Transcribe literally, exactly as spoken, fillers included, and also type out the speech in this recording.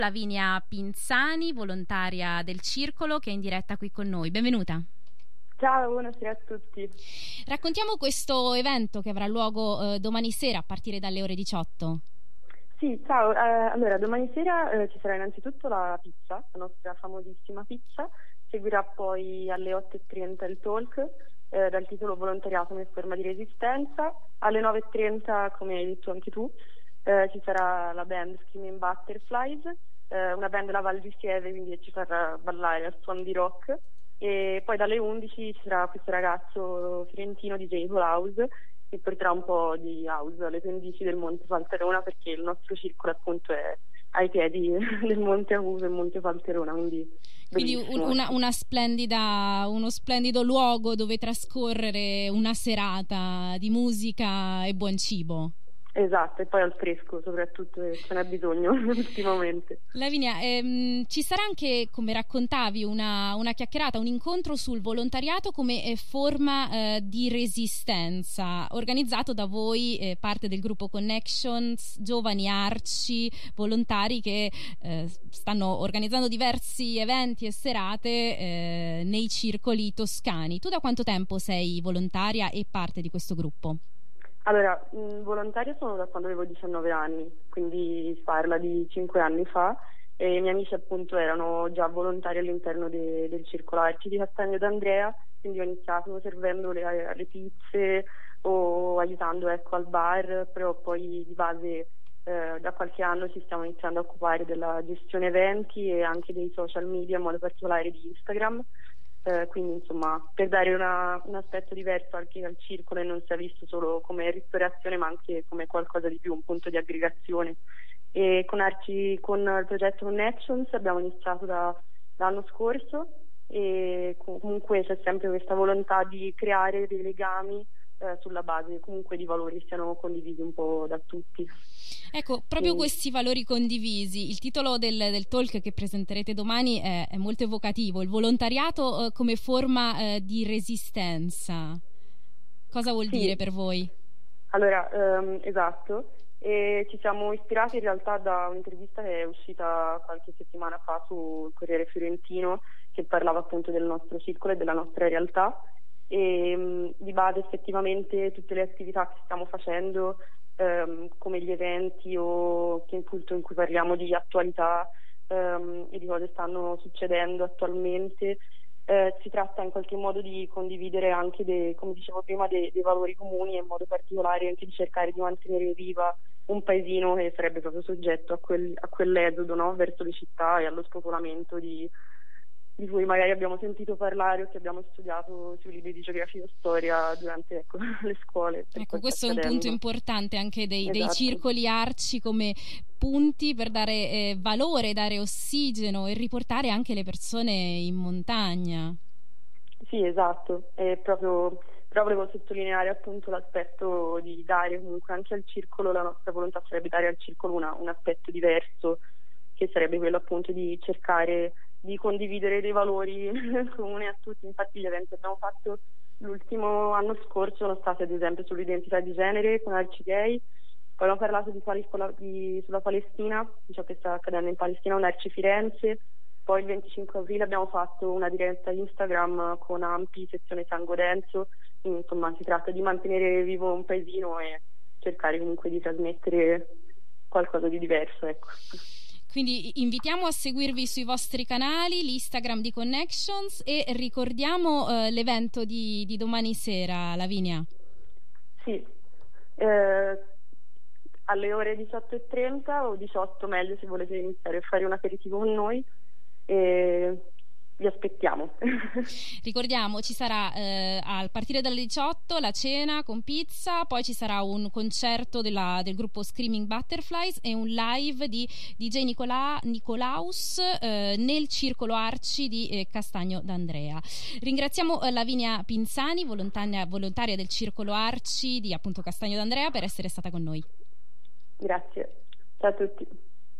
Lavinia Pinzani, volontaria del Circolo, che è in diretta qui con noi. Benvenuta. Ciao, buonasera a tutti. Raccontiamo questo evento che avrà luogo eh, domani sera a partire dalle ore diciotto. Sì, ciao. Eh, allora, domani sera eh, ci sarà innanzitutto la pizza, la nostra famosissima pizza. Seguirà poi alle otto e trenta il talk eh, dal titolo Volontariato come forma di resistenza. Alle nove e trenta, come hai detto anche tu, eh, ci sarà la band Screaming Butterflies, eh, una band della Val di Sieve, quindi ci farà ballare al suono di rock. E poi dalle undici ci sarà questo ragazzo fiorentino di J House che porterà un po' di house alle pendici del Monte Falterona, perché il nostro circolo appunto è ai piedi del Monte Acuso e Monte Falterona, quindi quindi un, una, una splendida, uno splendido luogo dove trascorrere una serata di musica e buon cibo. Esatto, e poi al fresco soprattutto, ce n'è bisogno ultimamente. Lavinia, ehm, ci sarà anche, come raccontavi, una, una chiacchierata, un incontro sul volontariato come eh, forma eh, di resistenza, organizzato da voi, eh, parte del gruppo Connections, giovani arci, volontari che eh, stanno organizzando diversi eventi e serate eh, nei circoli toscani. Tu da quanto tempo sei volontaria e parte di questo gruppo? Allora, mh, volontaria sono da quando avevo diciannove anni, quindi si parla di cinque anni fa, e i miei amici appunto erano già volontari all'interno de, del Circolo Arci di Castagno d'Andrea, quindi ho iniziato servendo le, le pizze o aiutando ecco, al bar, però poi di base eh, da qualche anno ci stiamo iniziando a occupare della gestione eventi e anche dei social media, in modo particolare di Instagram. Eh, quindi insomma per dare una, un aspetto diverso anche al circolo e non sia visto solo come ristorazione ma anche come qualcosa di più, un punto di aggregazione. E con Arci, con il progetto Connections abbiamo iniziato da, l'anno scorso e comunque c'è sempre questa volontà di creare dei legami eh, sulla base comunque di valori siano condivisi un po' da tutti. Ecco, proprio questi valori condivisi, il titolo del, del talk che presenterete domani è, è molto evocativo, il volontariato eh, come forma eh, di resistenza. Cosa vuol sì. dire per voi? Allora, um, esatto, e ci siamo ispirati in realtà da un'intervista che è uscita qualche settimana fa sul Corriere Fiorentino, che parlava appunto del nostro circolo e della nostra realtà, e um, di base effettivamente tutte le attività che stiamo facendo, Um, come gli eventi o che appunto in cui parliamo di attualità um, e di cose stanno succedendo attualmente, eh, si tratta in qualche modo di condividere anche dei, come dicevo prima, dei, dei valori comuni e in modo particolare anche di cercare di mantenere viva un paesino che sarebbe proprio soggetto a, quel, a quell'esodo, no? Verso le città e allo spopolamento di di cui magari abbiamo sentito parlare o che abbiamo studiato sui libri di geografia e storia durante ecco, le scuole. Ecco, questo è un punto importante anche dei, esatto. dei circoli arci come punti per dare eh, valore, dare ossigeno e riportare anche le persone in montagna. Sì, esatto, è proprio, però volevo sottolineare appunto l'aspetto di dare comunque anche al circolo, la nostra volontà sarebbe dare al circolo una, un aspetto diverso, che sarebbe quello appunto di cercare di condividere dei valori comuni a tutti. Infatti gli eventi che abbiamo fatto l'ultimo anno scorso sono stati ad esempio sull'identità di genere con Arci Gay, poi abbiamo parlato di, di, sulla Palestina, di ciò che sta accadendo in Palestina con Arci Firenze, poi il venticinque aprile abbiamo fatto una diretta Instagram con Ampi, sezione Sangue Denso, quindi insomma si tratta di mantenere vivo un paesino e cercare comunque di trasmettere qualcosa di diverso, ecco. Quindi invitiamo a seguirvi sui vostri canali, l'Instagram di Connections, e ricordiamo eh, l'evento di, di domani sera, Lavinia. Sì, eh, alle ore diciotto e trenta o diciotto meglio se volete iniziare a fare un aperitivo con noi, e vi aspettiamo. Ricordiamo, ci sarà eh, a partire dalle diciotto la cena con pizza, poi ci sarà un concerto della, del gruppo Screaming Butterflies e un live di D J Nicola, Nicolaus eh, nel Circolo Arci di eh, Castagno d'Andrea. Ringraziamo eh, Lavinia Pinzani, volontaria, volontaria del Circolo Arci di appunto Castagno d'Andrea, per essere stata con noi. Grazie, ciao a tutti.